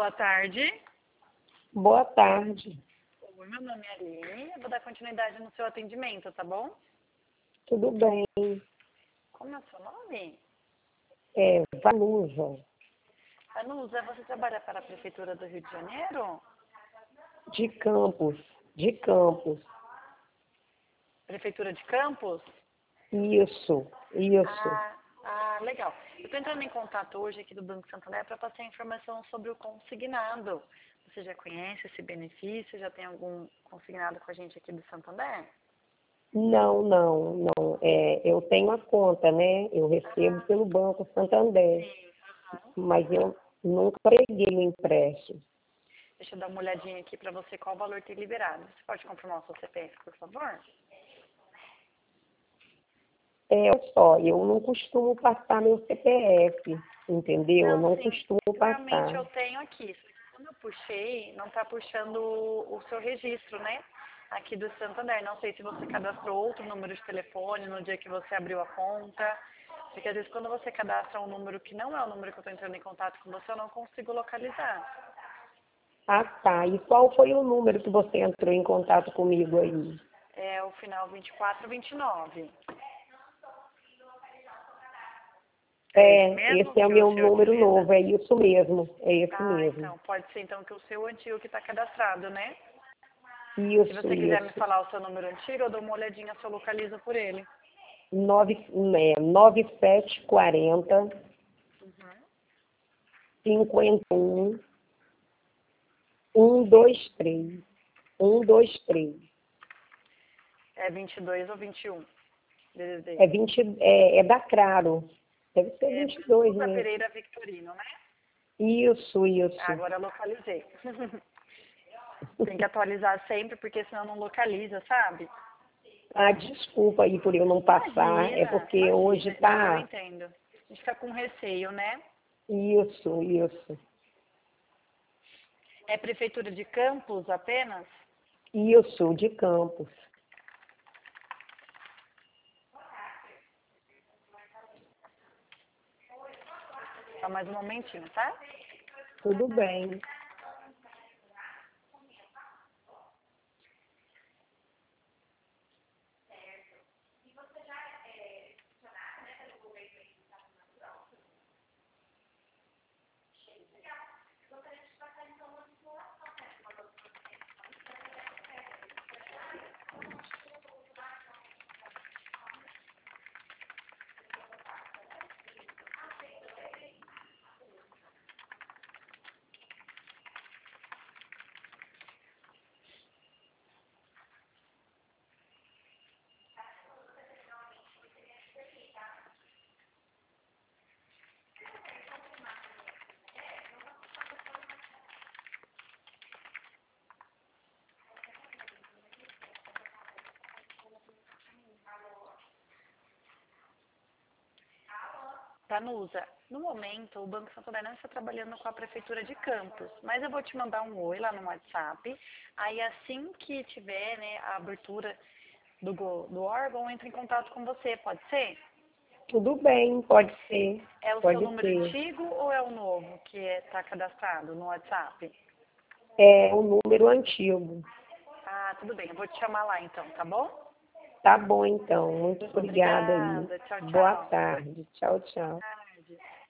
boa tarde. Boa tarde. Oi, meu nome é Aline. Eu vou dar continuidade no seu atendimento, tá bom? Tudo bem? Como é o seu nome? Vanusa, Anusa, você trabalha para a Prefeitura do Rio de Janeiro? de Campos, de Campos. Prefeitura de Campos? Isso. Legal. Eu estou entrando em contato hoje aqui do Banco Santander para passar informação sobre o consignado. Você já conhece esse benefício? Já tem algum consignado com a gente aqui do Santander? Não. Eu tenho a conta, né? Eu recebo pelo Banco Santander, Sim. Aham. mas eu nunca peguei o empréstimo. Deixa eu dar uma olhadinha aqui para você qual o valor tem liberado. Você pode confirmar o seu CPF, por favor? Eu não costumo passar meu CPF, entendeu? Eu não Sim. costumo Realmente passar. eu tenho aqui. Só que quando eu puxei, não está puxando o seu registro, né? Aqui do Santander. Não sei se você cadastrou outro número de telefone no dia que você abriu a conta. Porque às vezes quando você cadastra um número que não é o número que eu estou entrando em contato com você, eu não consigo localizar. Ah, tá. E qual foi o número que você entrou em contato comigo aí? É o final 2429. Mesmo Esse é o que o meu senhor número utiliza? novo, é isso mesmo, é esse mesmo. Então, pode ser então que o seu antigo que está cadastrado, né? Se Isso, você quiser me isso. falar o seu número antigo, eu dou uma olhadinha se eu localizo por ele. 9740 Uhum. 51 123. 123. É 22 ou 21? DDD. É da Claro. Deve ser É 22 Vanusa mesmo. Pereira Victorino, né? Isso. Agora eu localizei. Tem que atualizar sempre, porque senão não localiza, sabe? Ah, desculpa aí por eu não passar, é porque hoje Imagina. Não, eu tá. entendo. A gente fica com receio, né? Isso. É Prefeitura de Campos apenas? Isso, de Campos. Só mais um momentinho, tá? Tudo bem. Vanusa, no momento o Banco Santander não está trabalhando com a Prefeitura de Campos, mas eu vou te mandar um oi lá no WhatsApp. Aí assim que tiver, né, a abertura do órgão, eu entro em contato com você, pode ser? Tudo bem, pode ser. É o seu Pode número ser. antigo ou é o novo que está cadastrado no WhatsApp? É o número antigo. Tudo bem, eu vou te chamar lá então, tá bom? Tá bom, então. Muito obrigada aí. Obrigada, tchau, Boa tchau. tarde. Tchau. Boa tarde.